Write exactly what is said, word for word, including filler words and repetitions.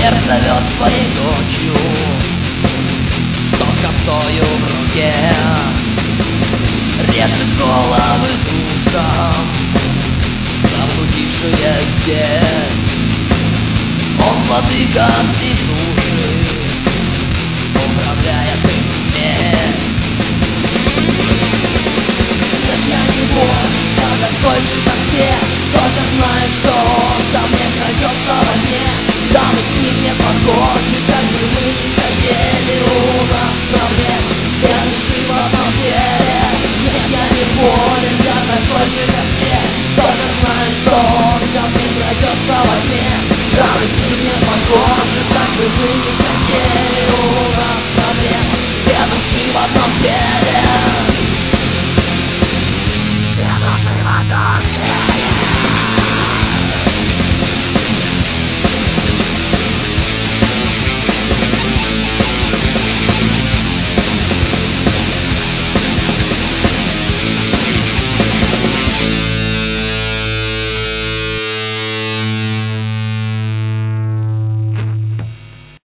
смерть зовет своей ночью, что с косою в руке режет головы душам, заблудившие здесь. Он владыка всей суши, управляет им вместе. Нет, я не вор, я такой же, как все, только знаю, что он со мной крадется во сне. Да, мы с ним не похожи, как бы мы ни хотели, у нас проблем две души в одном теле. Нет, я не болен, я такой же, как все, только знаю, что он ко мне крадется во сне. Да, мы с ним не похожи, как бы мы ни хотели.